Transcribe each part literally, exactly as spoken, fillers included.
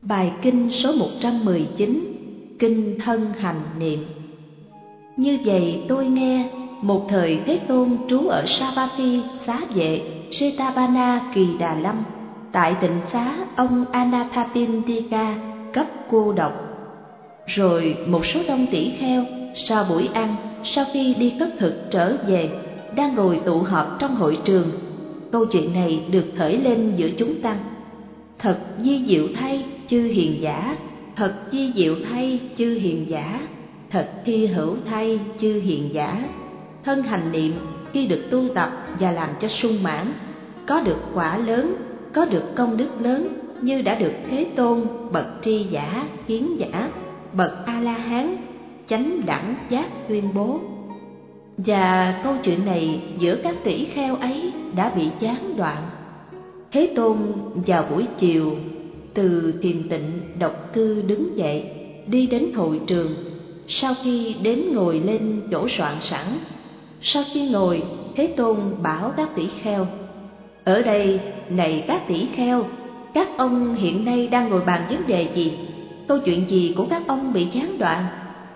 Bài kinh số một trăm mười chín, Kinh Thân Hành Niệm. Như vậy tôi nghe, một thời Thế Tôn trú ở Savatthi, xá vệ, Setapana, Kỳ Đà Lâm, tại tịnh xá ông Anathapindika, cấp cô độc. Rồi một số đông tỷ kheo, sau buổi ăn, sau khi đi cất thực trở về, đang ngồi tụ họp trong hội trường. Câu chuyện này được khởi lên giữa chúng tăng. Thật di diệu thay chư hiền giả, thật di diệu thay chư hiền giả, thật hy hữu thay chư hiền giả. Thân hành niệm khi được tu tập và làm cho sung mãn, có được quả lớn, có được công đức lớn, như đã được Thế Tôn, bậc tri giả, kiến giả, bậc A-la-hán, chánh đẳng giác tuyên bố. Và câu chuyện này giữa các tỷ kheo ấy đã bị gián đoạn. Thế Tôn vào buổi chiều từ thiền tịnh độc cư đứng dậy, đi đến hội trường. Sau khi đến ngồi lên chỗ soạn sẵn, sau khi ngồi, Thế Tôn bảo các tỷ kheo: ở đây, này các tỷ kheo, các ông hiện nay đang ngồi bàn vấn đề gì? Câu chuyện gì của các ông bị gián đoạn?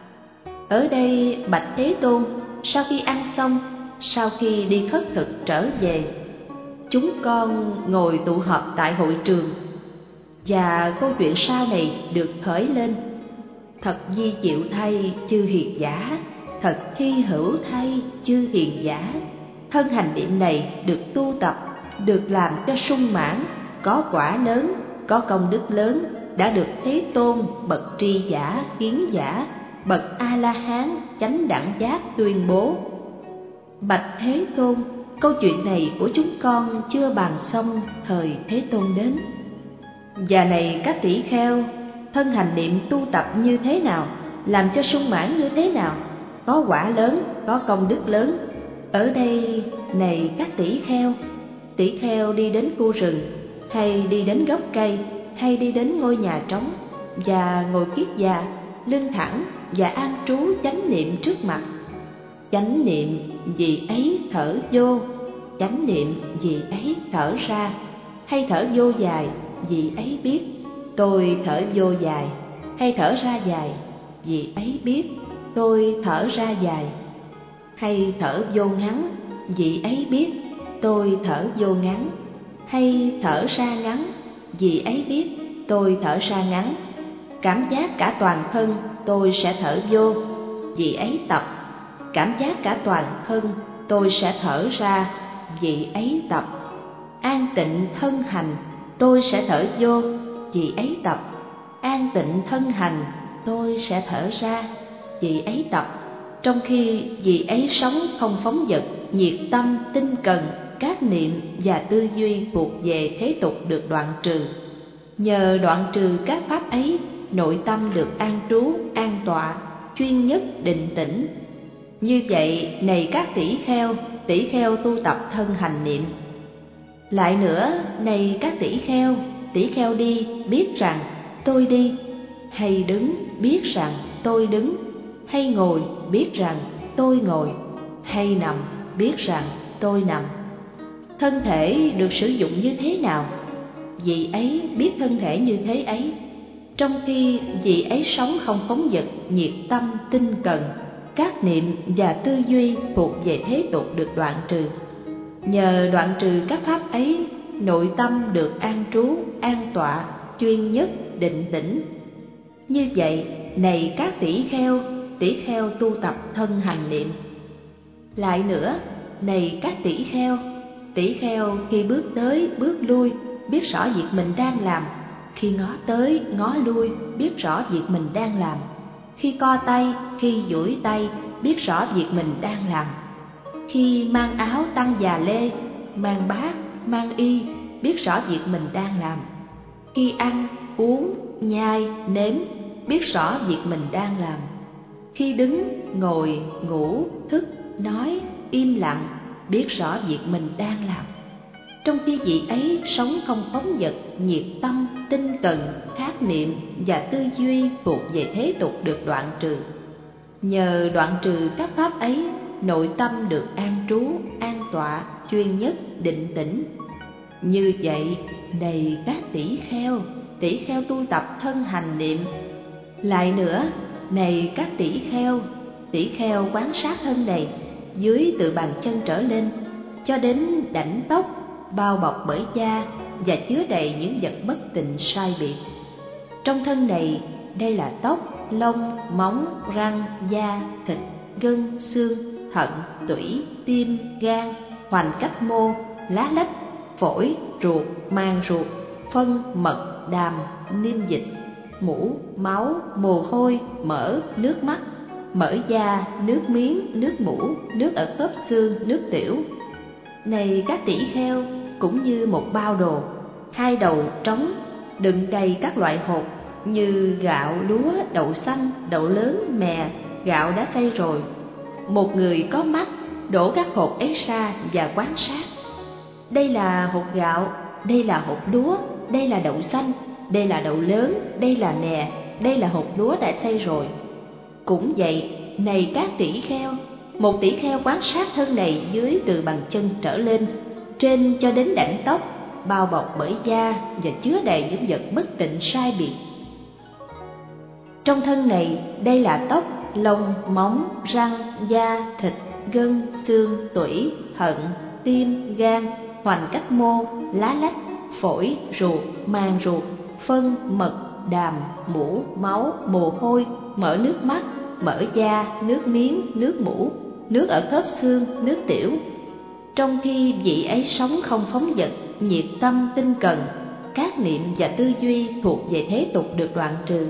Ở đây, bạch Thế Tôn, sau khi ăn xong, sau khi đi khất thực trở về, chúng con ngồi tụ họp tại hội trường, và câu chuyện sau này được khởi lên. Thật di diệu thay chư hiền giả, thật hy hữu thay chư hiền giả. Thân hành niệm này được tu tập, được làm cho sung mãn, có quả lớn, có công đức lớn, đã được Thế Tôn, bậc tri giả, kiến giả, bậc A-la-hán, chánh đẳng giác tuyên bố. Bạch Thế Tôn, câu chuyện này của chúng con chưa bàn xong thời Thế Tôn đến. Và này các tỷ kheo, thân hành niệm tu tập như thế nào, làm cho sung mãn như thế nào, có quả lớn, có công đức lớn. Ở đây, này các tỷ kheo, tỷ kheo đi đến khu rừng, hay đi đến gốc cây, hay đi đến ngôi nhà trống, và ngồi kiết già, lưng thẳng và an trú chánh niệm trước mặt. Chánh niệm vì ấy thở vô, chánh niệm vì ấy thở ra, hay thở vô dài vì ấy biết tôi thở vô dài, hay thở ra dài vì ấy biết tôi thở ra dài, hay thở vô ngắn vì ấy biết tôi thở vô ngắn, hay thở ra ngắn vì ấy biết tôi thở ra ngắn. Cảm giác cả toàn thân tôi sẽ thở vô, vì ấy tập. Cảm giác cả toàn thân tôi sẽ thở ra, vì ấy tập. An tịnh thân hành tôi sẽ thở vô, vì ấy tập. An tịnh thân hành tôi sẽ thở ra, vì ấy tập. Trong khi vì ấy sống không phóng dật, nhiệt tâm, tinh cần, các niệm và tư duy thuộc về thế tục được đoạn trừ. Nhờ đoạn trừ các pháp ấy, nội tâm được an trú, an tọa, chuyên nhất, định tĩnh. Như vậy, này các tỷ kheo, tỷ kheo tu tập thân hành niệm. Lại nữa, này các tỷ kheo, tỷ kheo đi biết rằng tôi đi, hay đứng biết rằng tôi đứng, hay ngồi biết rằng tôi ngồi, hay nằm biết rằng tôi nằm. Thân thể được sử dụng như thế nào, vị ấy biết thân thể như thế ấy. Trong khi vị ấy sống không phóng dật, nhiệt tâm, tinh cần, các niệm và tư duy thuộc về thế tục được đoạn trừ. Nhờ đoạn trừ các pháp ấy, nội tâm được an trú, an tọa, chuyên nhất, định tĩnh. Như vậy, này các tỷ kheo, tỷ kheo tu tập thân hành niệm. Lại nữa, này các tỷ kheo, tỷ kheo khi bước tới, bước lui, biết rõ việc mình đang làm. Khi ngó tới, ngó lui, biết rõ việc mình đang làm. Khi co tay, khi duỗi tay, biết rõ việc mình đang làm. Khi mang áo tăng già lê, mang bát, mang y, biết rõ việc mình đang làm. Khi ăn, uống, nhai, nếm, biết rõ việc mình đang làm. Khi đứng, ngồi, ngủ, thức, nói, im lặng, biết rõ việc mình đang làm. Trong khi vị ấy sống không phóng dật, nhiệt tâm, tinh cần, thác niệm và tư duy thuộc về thế tục được đoạn trừ. Nhờ đoạn trừ các pháp ấy, nội tâm được an trú, an tọa, chuyên nhất, định tĩnh. Như vậy, này các tỷ kheo, tỷ kheo tu tập thân hành niệm. Lại nữa, này các tỷ kheo, tỷ kheo quán sát thân này dưới từ bàn chân trở lên cho đến đảnh tóc, bao bọc bởi da và chứa đầy những vật bất tịnh sai biệt. Trong thân này, đây là tóc, lông, móng, răng, da, thịt, gân, xương, thận, tủy, tim, gan, hoành cách mô, lá lách, phổi, ruột, màng ruột, phân, mật, đàm, niêm dịch, mũ, máu, mồ hôi, mỡ, nước mắt, mỡ da, nước miếng, nước mũ, nước ở khớp xương, nước tiểu. Này các tỷ kheo, cũng như một bao đồ, hai đầu trống, đựng đầy các loại hột như gạo, lúa, đậu xanh, đậu lớn, mè, gạo đã xay rồi. Một người có mắt đổ các hột ấy ra và quan sát. Đây là hột gạo, đây là hột lúa, đây là đậu xanh, đây là đậu lớn, đây là mè, đây là hột lúa đã xay rồi. Cũng vậy, này các tỷ kheo, một tỷ kheo quan sát thân này dưới từ bàn chân trở lên, trên cho đến đảnh tóc, bao bọc bởi da và chứa đầy những vật bất tịnh sai biệt. Trong thân này, đây là tóc, lông, móng, răng, da, thịt, gân, xương, tủy, thận, tim, gan, hoành cách mô, lá lách, phổi, ruột, màng ruột, phân, mật, đàm, mũ, máu, mồ hôi, mỡ nước mắt, mỡ da, nước miếng, nước mũ, nước ở khớp xương, nước tiểu. Trong khi vị ấy sống không phóng dật, nhiệt tâm, tinh cần, các niệm và tư duy thuộc về thế tục được đoạn trừ.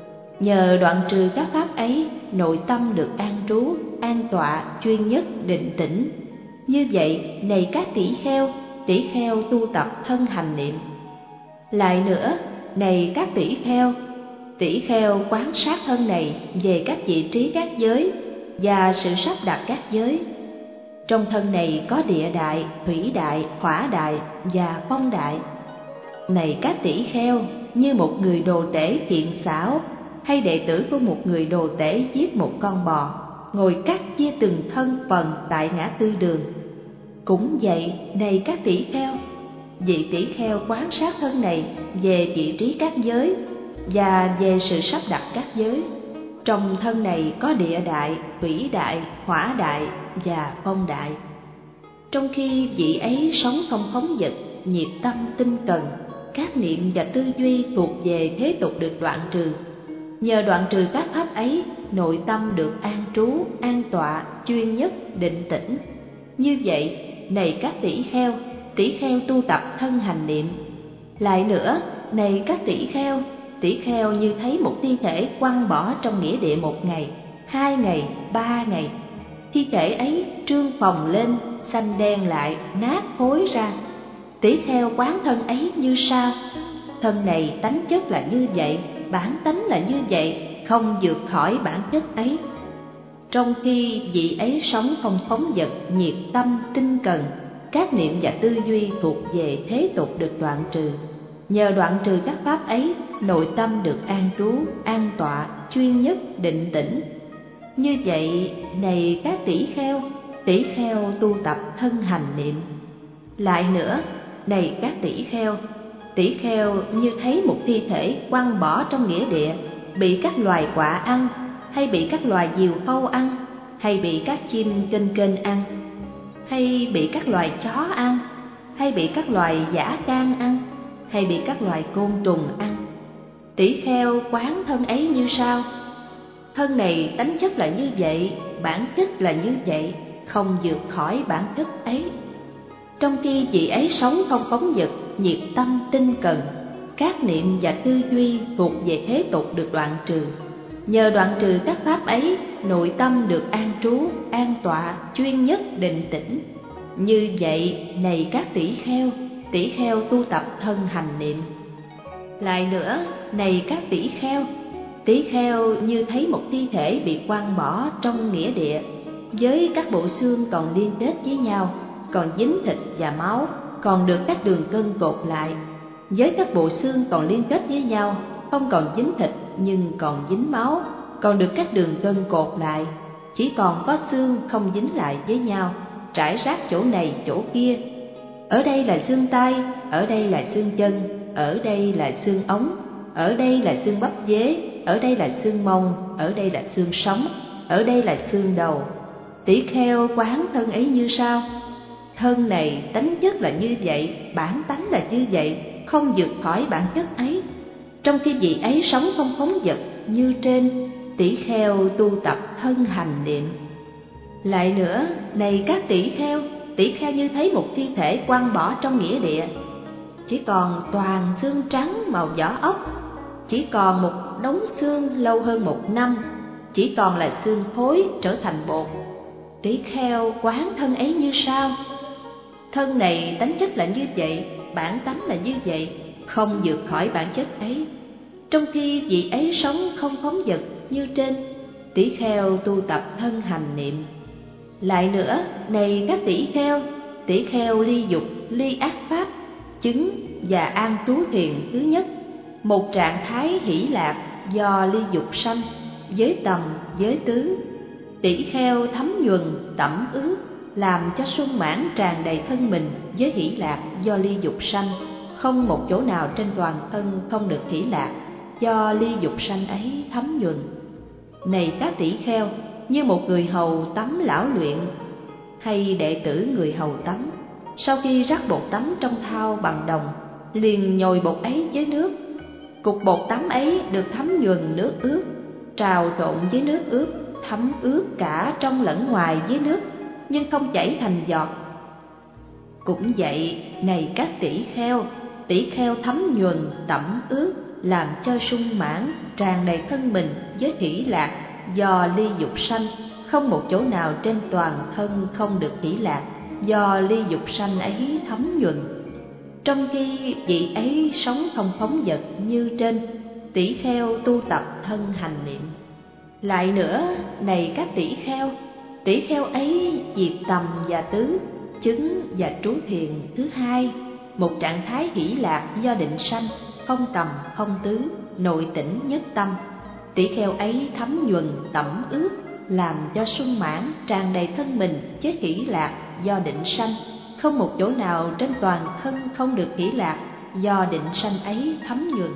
Nhờ đoạn trừ các pháp ấy, nội tâm được an trú, an tọa, chuyên nhất, định tĩnh. Như vậy, này các tỷ kheo, tỷ kheo tu tập thân hành niệm. Lại nữa, này các tỷ kheo, tỷ kheo quán sát thân này về các vị trí các giới và sự sắp đặt các giới. Trong thân này có địa đại, thủy đại, hỏa đại và phong đại. Này các tỷ kheo, như một người đồ tể kiện xảo hay đệ tử của một người đồ tể giết một con bò, ngồi cắt chia từng thân phần tại ngã tư đường. Cũng vậy, này các tỷ kheo, vị tỷ kheo quán sát thân này về vị trí các giới và về sự sắp đặt các giới. Trong thân này có địa đại, thủy đại, hỏa đại và phong đại. Trong khi vị ấy sống không phóng dật, nhiệt tâm, tinh cần, các niệm và tư duy thuộc về thế tục được đoạn trừ. Nhờ đoạn trừ các pháp ấy, nội tâm được an trú, an tọa, chuyên nhất, định tĩnh. Như vậy, này các tỷ kheo, tỷ kheo tu tập thân hành niệm. Lại nữa, này các tỷ kheo, tỷ kheo như thấy một thi thể quăng bỏ trong nghĩa địa một ngày, hai ngày, ba ngày. Thi thể ấy trương phồng lên, xanh đen lại, nát thối ra. Tỷ kheo quán thân ấy như sau: thân này tánh chất là như vậy, bản tánh là như vậy, không vượt khỏi bản chất ấy. Trong khi vị ấy sống không phóng dật, nhiệt tâm, tinh cần, các niệm và tư duy thuộc về thế tục được đoạn trừ. Nhờ đoạn trừ các pháp ấy, nội tâm được an trú, an tọa, chuyên nhất, định tĩnh. Như vậy, này các tỷ kheo, tỷ kheo tu tập thân hành niệm. Lại nữa, này các tỷ kheo, tỷ kheo như thấy một thi thể quăng bỏ trong nghĩa địa, bị các loài quạ ăn, hay bị các loài diều phâu ăn, hay bị các chim kênh kênh ăn, hay bị các loài chó ăn, hay bị các loài dã can ăn, hay bị các loài côn trùng ăn. Tỷ kheo quán thân ấy như sau: thân này tánh chất là như vậy, bản chất là như vậy, không vượt khỏi bản chất ấy. Trong khi vị ấy sống không phóng dật, nhiệt tâm, tinh cần, các niệm và tư duy thuộc về thế tục được đoạn trừ. Nhờ đoạn trừ các pháp ấy, nội tâm được an trú, an tọa, chuyên nhất, định tĩnh. Như vậy, này các tỷ kheo, tỷ kheo tu tập thân hành niệm. Lại nữa, này các tỷ kheo, tỷ kheo như thấy một thi thể bị quăng bỏ trong nghĩa địa, với các bộ xương còn liên kết với nhau, còn dính thịt và máu, còn được các đường gân cột lại, với các bộ xương còn liên kết với nhau, không còn dính thịt nhưng còn dính máu, còn được các đường gân cột lại, chỉ còn có xương không dính lại với nhau, trải rác chỗ này chỗ kia. Ở đây là xương tay, ở đây là xương chân, ở đây là xương ống, ở đây là xương bắp dế, ở đây là xương mông, ở đây là xương sống, ở đây là xương đầu. Tỷ kheo quán thân ấy như sau: thân này tánh chất là như vậy, bản tánh là như vậy, không vượt khỏi bản chất ấy. Trong khi vị ấy sống không phóng dật như trên, tỷ kheo tu tập thân hành niệm. Lại nữa, này các tỷ kheo, tỷ kheo như thấy một thi thể quăng bỏ trong nghĩa địa, chỉ còn toàn xương trắng màu vỏ ốc, chỉ còn một đống xương lâu hơn một năm, chỉ còn là xương thối trở thành bột. Tỷ kheo quán thân ấy như sau: thân này tánh chất là như vậy, bản tánh là như vậy, không vượt khỏi bản chất ấy. Trong khi vị ấy sống không phóng dật như trên, tỷ kheo tu tập thân hành niệm. Lại nữa, này các tỷ kheo, tỷ kheo ly dục, ly ác pháp, chứng và an trú thiền thứ nhất, một trạng thái hỷ lạc do ly dục sanh, giới tầm, giới tứ. Tỷ kheo thấm nhuần, tẩm ướt, làm cho sung mãn tràn đầy thân mình với hỷ lạc do ly dục sanh, không một chỗ nào trên toàn thân không được hỷ lạc do ly dục sanh ấy thấm nhuần. Này các tỷ kheo, như một người hầu tắm lão luyện hay đệ tử người hầu tắm, sau khi rắc bột tắm trong thau bằng đồng, liền nhồi bột ấy với nước. Cục bột tắm ấy được thấm nhuần nước ướt, trào trộn với nước ướt, thấm ướt cả trong lẫn ngoài với nước, nhưng không chảy thành giọt. Cũng vậy, này các tỷ kheo, tỷ kheo thấm nhuần, tẩm ướt, làm cho sung mãn tràn đầy thân mình với hỷ lạc do ly dục sanh, không một chỗ nào trên toàn thân không được hỷ lạc do ly dục sanh ấy thấm nhuần. Trong khi vị ấy sống không phóng dật như trên, tỷ kheo tu tập thân hành niệm. Lại nữa, này các tỷ kheo, tỷ kheo ấy diệt tầm và tứ, chứng và trú thiền thứ hai, một trạng thái hỷ lạc do định sanh, không tầm không tứ, nội tỉnh nhất tâm. Tỷ kheo ấy thấm nhuần, tẩm ướt, làm cho sung mãn tràn đầy thân mình với hỷ lạc do định sanh, không một chỗ nào trên toàn thân không được hỷ lạc do định sanh ấy thấm nhuần.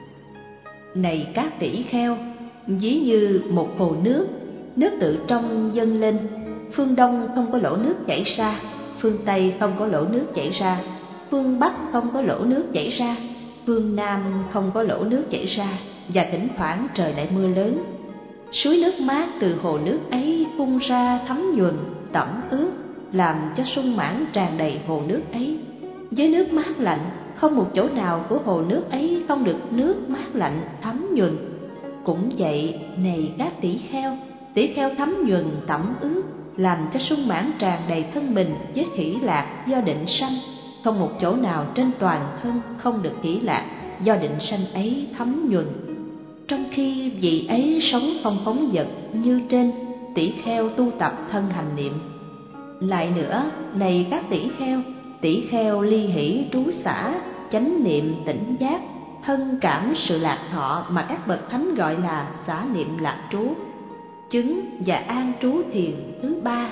Này các tỷ kheo, ví như một hồ nước, nước tự trong dâng lên, phương Đông không có lỗ nước chảy ra, phương Tây không có lỗ nước chảy ra, phương Bắc không có lỗ nước chảy ra, phương Nam không có lỗ nước chảy ra, và thỉnh thoảng trời lại mưa lớn. Suối nước mát từ hồ nước ấy phun ra thấm nhuần, tẩm ướt, làm cho sung mãn tràn đầy hồ nước ấy. Với nước mát lạnh, không một chỗ nào của hồ nước ấy không được nước mát lạnh thấm nhuần. Cũng vậy, này các tỷ kheo, tỷ kheo thấm nhuần, tẩm ướt, làm cho sung mãn tràn đầy thân mình với hỷ lạc do định sanh, không một chỗ nào trên toàn thân không được hỷ lạc do định sanh ấy thấm nhuần. Trong khi vị ấy sống không phóng dật như trên, tỷ kheo tu tập thân hành niệm. Lại nữa, này các tỷ kheo, tỷ kheo ly hỷ trú xả, chánh niệm tỉnh giác, thân cảm sự lạc thọ mà các bậc thánh gọi là xả niệm lạc trú, chứng và an trú thiền thứ ba.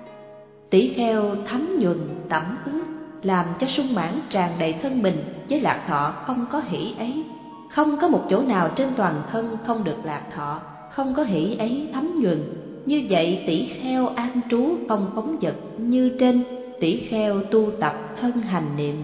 Tỷ kheo thấm nhuần, tẩm ướt, làm cho sung mãn tràn đầy thân mình với lạc thọ không có hỷ ấy, không có một chỗ nào trên toàn thân không được lạc thọ, không có hỷ ấy thấm nhuần. Như vậy tỷ kheo an trú không phóng dật như trên, tỷ kheo tu tập thân hành niệm.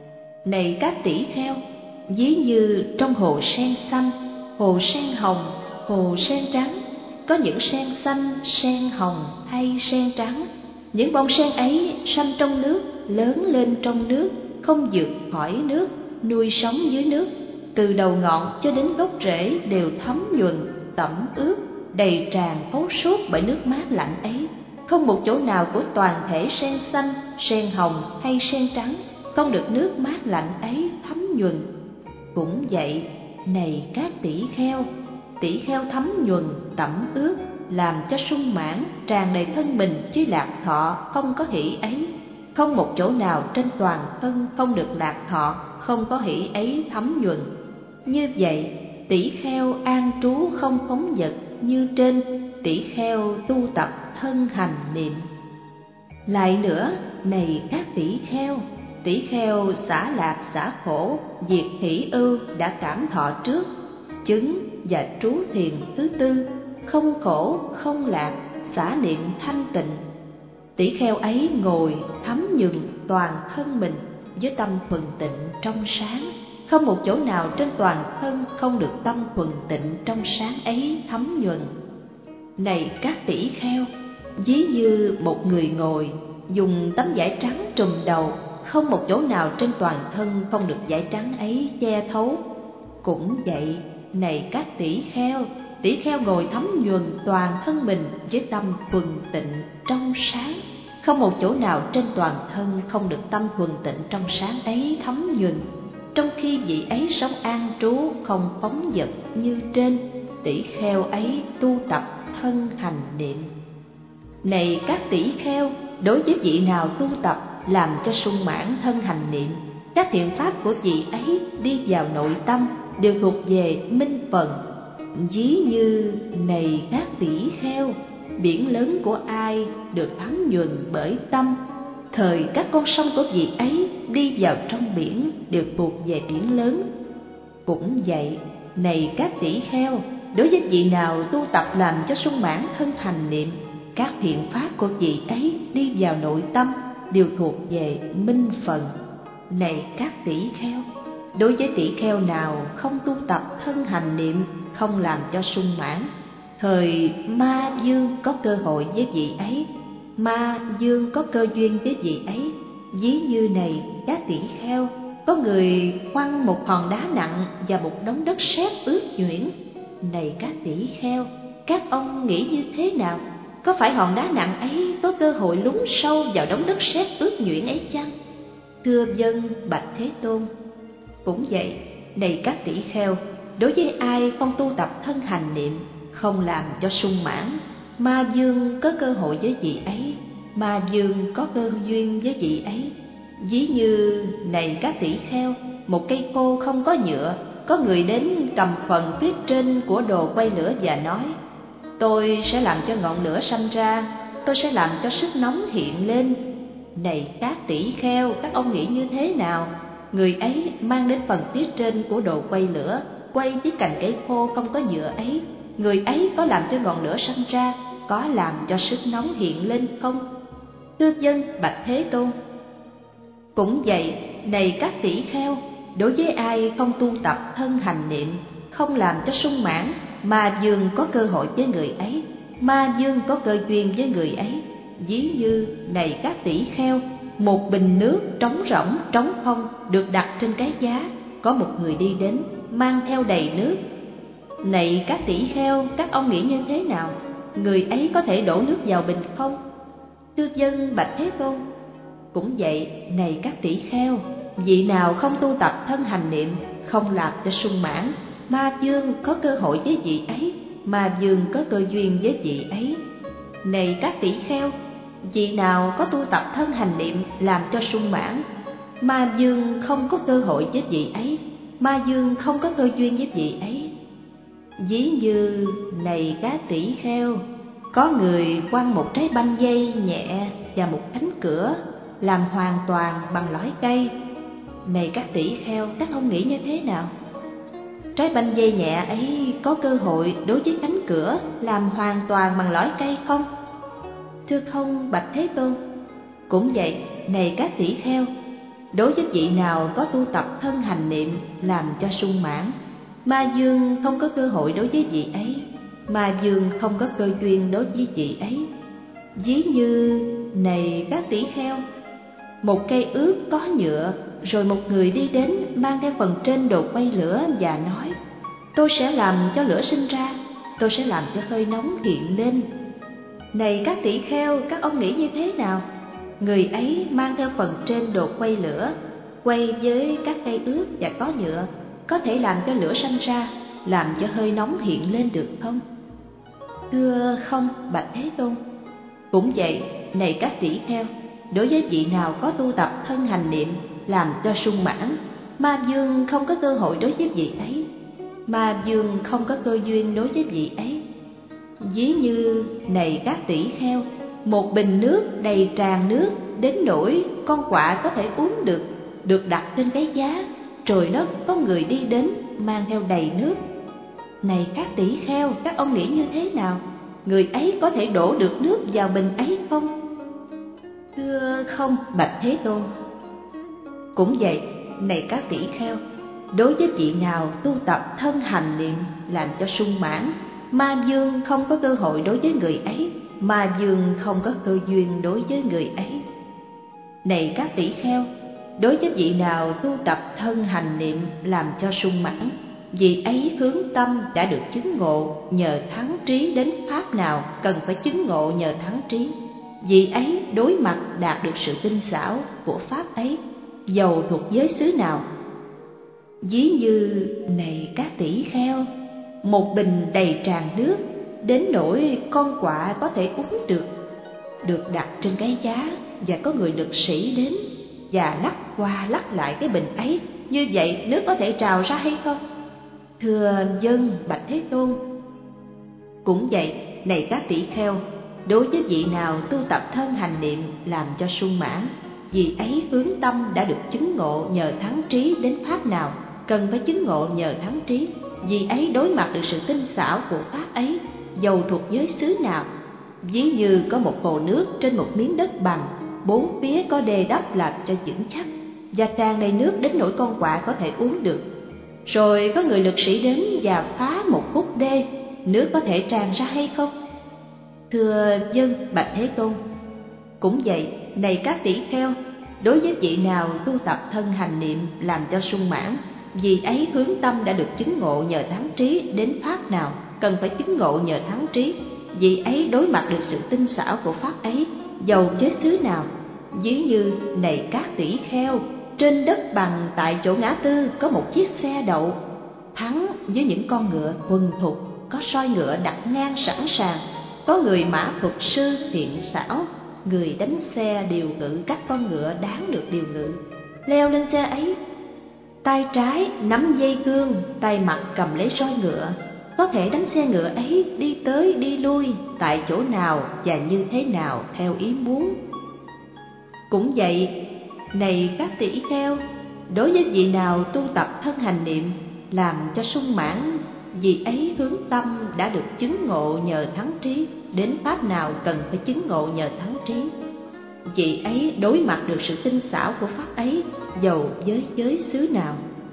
Này các tỷ kheo, ví như trong hồ sen xanh, hồ sen hồng, hồ sen trắng, có những sen xanh, sen hồng hay sen trắng. Những bông sen ấy sanh trong nước, lớn lên trong nước, không vượt khỏi nước, nuôi sống dưới nước. Từ đầu ngọn cho đến gốc rễ đều thấm nhuần, tẩm ướt, đầy tràn phấu suốt bởi nước mát lạnh ấy. Không một chỗ nào của toàn thể sen xanh, sen hồng hay sen trắng không được nước mát lạnh ấy thấm nhuần. Cũng vậy, này các tỷ kheo, tỷ kheo thấm nhuần, tẩm ướt, làm cho sung mãn tràn đầy thân mình với lạc thọ không có hỷ ấy. Không một chỗ nào trên toàn thân không được lạc thọ không có hỷ ấy thấm nhuần. Như vậy, tỷ kheo an trú không phóng dật như trên, tỷ kheo tu tập thân hành niệm. Lại nữa, này các tỷ kheo, tỷ kheo xả lạc xả khổ, diệt hỷ ưu đã cảm thọ trước, chứng và trú thiền thứ tư, không khổ không lạc, xả niệm thanh tịnh. Tỷ kheo ấy ngồi thấm nhuần toàn thân mình với tâm thuần tịnh trong sáng, không một chỗ nào trên toàn thân không được tâm thuần tịnh trong sáng ấy thấm nhuần. Này các tỷ kheo, ví như một người ngồi dùng tấm vải trắng trùm đầu, không một chỗ nào trên toàn thân không được vải trắng ấy che thấu. Cũng vậy, này các tỷ kheo, tỷ kheo ngồi thấm nhuần toàn thân mình với tâm thuần tịnh trong sáng, không một chỗ nào trên toàn thân không được tâm thuần tịnh trong sáng ấy thấm nhuần. Trong khi vị ấy sống an trú không phóng dật như trên, tỷ kheo ấy tu tập thân hành niệm. Này các tỷ kheo, đối với vị nào tu tập làm cho sung mãn thân hành niệm, các thiện pháp của vị ấy đi vào nội tâm đều thuộc về minh phần. Ví như này các tỷ kheo, biển lớn của ai được thấm nhuần bởi tâm, thời các con sông của vị ấy đi vào trong biển đều thuộc về biển lớn. Cũng vậy, này các tỷ kheo, đối với vị nào tu tập làm cho sung mãn thân hành niệm, các thiện pháp của vị ấy đi vào nội tâm đều thuộc về minh phần. Này các tỷ kheo, đối với tỷ kheo nào không tu tập thân hành niệm, không làm cho sung mãn, thời ma dương có cơ hội với vị ấy, ma dương có cơ duyên với vị ấy. Ví như này các tỷ kheo, có người quăng một hòn đá nặng và một đống đất sét ướt nhuyễn. Này các tỷ kheo, các ông nghĩ như thế nào? Có phải hòn đá nặng ấy có cơ hội lún sâu vào đống đất sét ướt nhuyễn ấy chăng? Thưa vâng, bạch Thế Tôn. Cũng vậy, này các tỷ kheo, đối với ai không tu tập thân hành niệm, không làm cho sung mãn, ma dương có cơ hội với vị ấy, ma dương có cơ duyên với vị ấy. Ví như này các tỷ kheo, một cây khô không có nhựa, có người đến cầm phần phía trên của đồ quay lửa và nói: tôi sẽ làm cho ngọn lửa sanh ra, tôi sẽ làm cho sức nóng hiện lên. Này các tỷ kheo, các ông nghĩ như thế nào? Người ấy mang đến phần phía trên của đồ quay lửa, quay với cành cây khô không có nhựa ấy, người ấy có làm cho ngọn lửa sanh ra, có làm cho sức nóng hiện lên không? Thưa vâng, bạch Thế Tôn. Cũng vậy, này các tỷ kheo, đối với ai không tu tập thân hành niệm, không làm cho sung mãn, ma dương có cơ hội với người ấy, ma dương có cơ duyên với người ấy. Ví như này các tỷ kheo, một bình nước trống rỗng trống không được đặt trên cái giá, có một người đi đến mang theo đầy nước. Này các tỷ kheo, các ông nghĩ như thế nào? Người ấy có thể đổ nước vào bình không? Thưa vâng, bạch Thế Tôn. Cũng vậy, này các tỷ kheo, vị nào không tu tập thân hành niệm, không làm cho sung mãn, ma dương có cơ hội với vị ấy, ma dương có cơ duyên với vị ấy. Này các tỷ kheo, vị nào có tu tập thân hành niệm làm cho sung mãn, ma dương không có cơ hội với vị ấy, ma dương không có cơ duyên với vị ấy. Ví như này các tỷ kheo, có người quăng một trái banh dây nhẹ và một cánh cửa làm hoàn toàn bằng lõi cây. Này các tỷ kheo, các ông nghĩ như thế nào? Trái banh dây nhẹ ấy có cơ hội đối với cánh cửa làm hoàn toàn bằng lõi cây không? Thưa không, bạch Thế Tôn. Cũng vậy, này các tỷ kheo, đối với vị nào có tu tập thân hành niệm làm cho sung mãn, ma dương không có cơ hội đối với vị ấy, ma dương không có cơ duyên đối với vị ấy. Ví như này các tỷ kheo, một cây ướt có nhựa, rồi một người đi đến mang theo phần trên đồ quay lửa và nói: tôi sẽ làm cho lửa sinh ra, tôi sẽ làm cho hơi nóng hiện lên. Này các tỷ kheo, các ông nghĩ như thế nào? Người ấy mang theo phần trên đồ quay lửa, quay với các cây ướt và có nhựa, có thể làm cho lửa sanh ra, làm cho hơi nóng hiện lên được không? Thưa không, bạch Thế Tôn. Cũng vậy, này các tỷ kheo, đối với vị nào có tu tập thân hành niệm làm cho sung mãn, ma dương không có cơ hội đối với vị ấy, ma dương không có cơ duyên đối với vị ấy. Ví như này các tỷ kheo, một bình nước đầy tràn nước đến nỗi con quạ có thể uống được, được đặt trên cái giá, rồi đó có người đi đến mang theo đầy nước. Này các tỷ kheo, các ông nghĩ như thế nào? Người ấy có thể đổ được nước vào bình ấy không? Thưa không, bạch Thế Tôn. Cũng vậy, này các tỷ kheo, đối với vị nào tu tập thân hành niệm làm cho sung mãn, ma vương không có cơ hội đối với người ấy, ma vương không có cơ duyên đối với người ấy. Này các tỷ kheo, đối với vị nào tu tập thân hành niệm làm cho sung mãn, vị ấy hướng tâm đã được chứng ngộ nhờ thắng trí đến pháp nào cần phải chứng ngộ nhờ thắng trí, vị ấy đối mặt đạt được sự tinh xảo của pháp ấy, dầu thuộc giới xứ nào. Ví như, này các tỷ kheo, một bình đầy tràn nước, đến nỗi con quạ có thể uống được, được đặt trên cái giá, và có người lực sĩ đến và lắc qua lắc lại cái bình ấy, như vậy nước có thể trào ra hay không? Thưa vâng, bạch Thế Tôn. Cũng vậy, này các tỷ kheo, đối với vị nào tu tập thân hành niệm làm cho sung mãn, vị ấy hướng tâm đã được chứng ngộ nhờ thắng trí đến pháp nào cần phải chứng ngộ nhờ thắng trí, vị ấy đối mặt được sự tinh xảo của pháp ấy, dầu thuộc giới xứ nào. Ví như có một hồ nước trên một miếng đất bằng, bốn phía có đê đắp làm cho vững chắc, và tràn đầy nước đến nỗi con quạ có thể uống được. Rồi có người lực sĩ đến và phá một khúc đê, nước có thể tràn ra hay không? Thưa vâng, bạch Thế Tôn. Cũng vậy, này các tỷ kheo, đối với vị nào tu tập thân hành niệm làm cho sung mãn, vị ấy hướng tâm đã được chứng ngộ nhờ thắng trí đến pháp nào cần phải chứng ngộ nhờ thắng trí, vị ấy đối mặt được sự tinh xảo của pháp ấy, dầu giới xứ nào. Ví như, này các tỷ kheo, trên đất bằng tại chỗ ngã tư có một chiếc xe đậu, thắng với những con ngựa thuần thục, có soi ngựa đặt ngang sẵn sàng, có người mã thuật sư thiện xảo, người đánh xe điều ngự các con ngựa đáng được điều ngự. Leo lên xe ấy, tay trái nắm dây cương, tay mặt cầm lấy roi ngựa, có thể đánh xe ngựa ấy đi tới đi lui tại chỗ nào và như thế nào theo ý muốn. Cũng vậy, này các tỷ kheo, đối với vị nào tu tập thân hành niệm làm cho sung mãn, vị ấy hướng tâm đã được chứng ngộ nhờ thắng trí đến pháp nào cần phải chứng ngộ nhờ thắng trí, vị ấy đối mặt được sự tinh xảo của pháp ấy, dầu với giới xứ nào.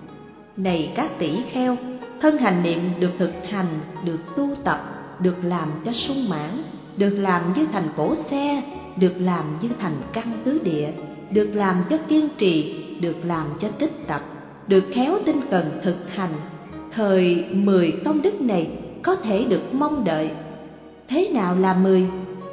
Này các tỷ kheo, thân hành niệm được thực hành, được tu tập, được làm cho sung mãn, được làm như thành cổ xe, được làm như thành căn tứ địa, được làm cho kiên trì, được làm cho tích tập, được khéo tinh cần thực hành, thời mười công đức này có thể được mong đợi. Thế nào là mười?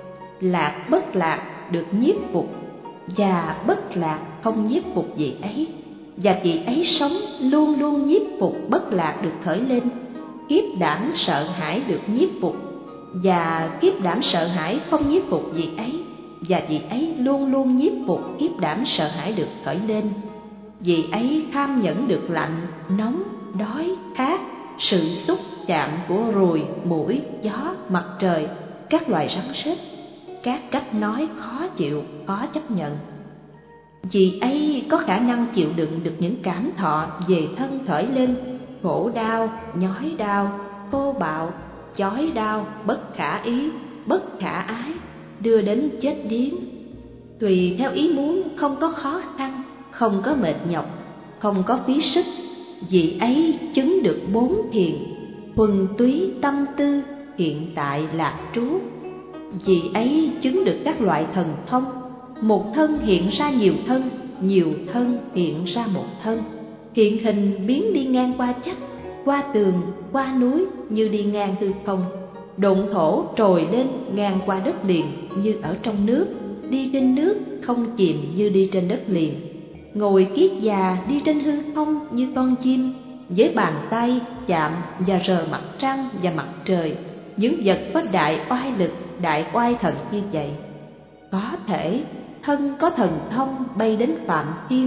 Lạc bất lạc được nhiếp phục, và bất lạc không nhiếp phục vị ấy, và vị ấy sống luôn luôn nhiếp phục bất lạc được khởi lên. Kiếp đảm sợ hãi được nhiếp phục, và kiếp đảm sợ hãi không nhiếp phục vị ấy, và vị ấy luôn luôn nhiếp phục kiếp đảm sợ hãi được khởi lên. Vị ấy tham nhẫn được lạnh, nóng, đói, khát, sự xúc chạm của ruồi, muỗi, gió, mặt trời, các loài rắn rết, các cách nói khó chịu, khó chấp nhận. Vị ấy có khả năng chịu đựng được những cảm thọ về thân khởi lên, khổ đau, nhói đau, thô bạo, chói đau, bất khả ý, bất khả ái, đưa đến chết điếng. Tùy theo ý muốn, không có khó khăn, không có mệt nhọc, không có phí sức, vị ấy chứng được bốn thiền: thuần túy tâm tư, hiện tại lạc trú. Vị ấy chứng được các loại thần thông: một thân hiện ra nhiều thân, nhiều thân hiện ra một thân, hiện hình biến đi ngang qua chách, qua tường, qua núi như đi ngang hư không, độn thổ trồi lên ngang qua đất liền như ở trong nước, đi trên nước không chìm như đi trên đất liền, ngồi kiết già đi trên hư không như con chim, với bàn tay chạm và rờ mặt trăng và mặt trời, những vật có đại oai lực, đại oai thần như vậy. Có thể thân có thần thông bay đến Phạm Thiên,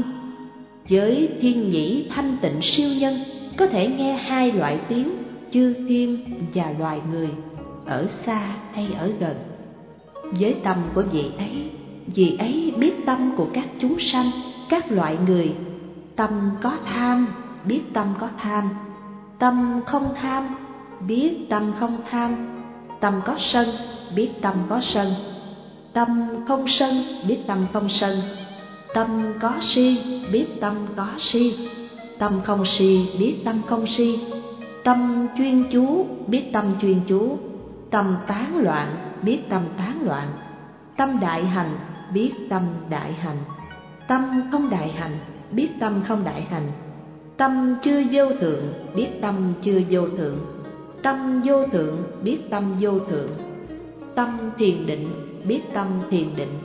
với thiên nhĩ thanh tịnh siêu nhân có thể nghe hai loại tiếng, chư thiên và loài người, ở xa hay ở gần. Với tâm của vị ấy, vị ấy biết tâm của các chúng sanh, các loại người, Tâm có tham, biết tâm có tham. Tâm không tham, biết tâm không tham. Tâm có sân, biết tâm có sân. Tâm không sân, biết tâm không sân. Tâm có si, biết tâm có si. Tâm không si, biết tâm không si. Tâm chuyên chú, biết tâm chuyên chú. Tâm tán loạn, biết tâm tán loạn. Tâm đại hành, biết tâm đại hành. Tâm không đại hành, biết tâm không đại hành. Tâm chưa vô thượng, biết tâm chưa vô thượng. Tâm vô thượng, biết tâm vô thượng. Tâm thiền định, biết tâm thiền định.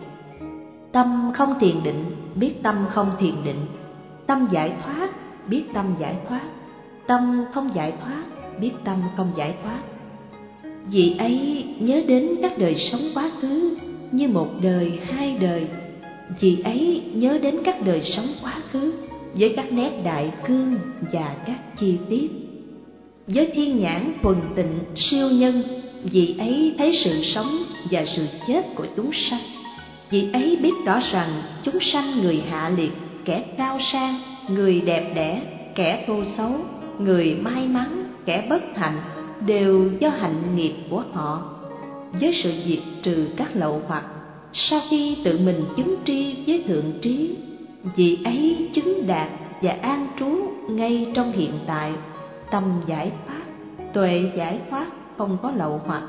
Tâm không thiền định, biết tâm không thiền định. Tâm giải thoát, biết tâm giải thoát. Tâm không giải thoát, biết tâm không giải thoát. Vị ấy nhớ đến các đời sống quá khứ như một đời hai đời. Vị ấy nhớ đến các đời sống quá khứ với các nét đại cương và các chi tiết. Với thiên nhãn thuần tịnh siêu nhân, vị ấy thấy sự sống và sự chết của chúng sanh. Vị ấy biết rõ rằng chúng sanh người hạ liệt, kẻ cao sang, người đẹp đẽ, kẻ thô xấu, người may mắn, kẻ bất hạnh đều do hạnh nghiệp của họ. Với sự diệt trừ các lậu hoặc, sau khi tự mình chứng tri với thượng trí, vị ấy chứng đạt và an trú ngay trong hiện tại. Tâm giải thoát, tuệ giải thoát, không có lậu hoặc.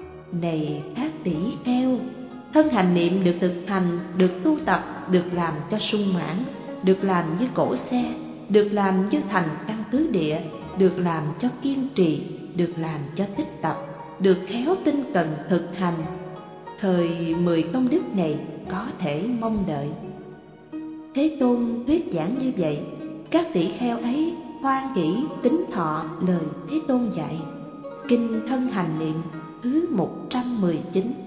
Này các tỷ kheo, thân hành niệm được thực hành, được tu tập, được làm cho sung mãn, được làm như cỗ xe, được làm như thành căn cứ địa, được làm cho kiên trì, được làm cho tích tập, được khéo tinh cần thực hành. Thời mười công đức này có thể mong đợi. Thế Tôn thuyết giảng như vậy, các tỷ kheo ấy hoan hỷ tín thọ lời Thế Tôn dạy. Kinh Thân Hành Niệm thứ một trăm mười chín.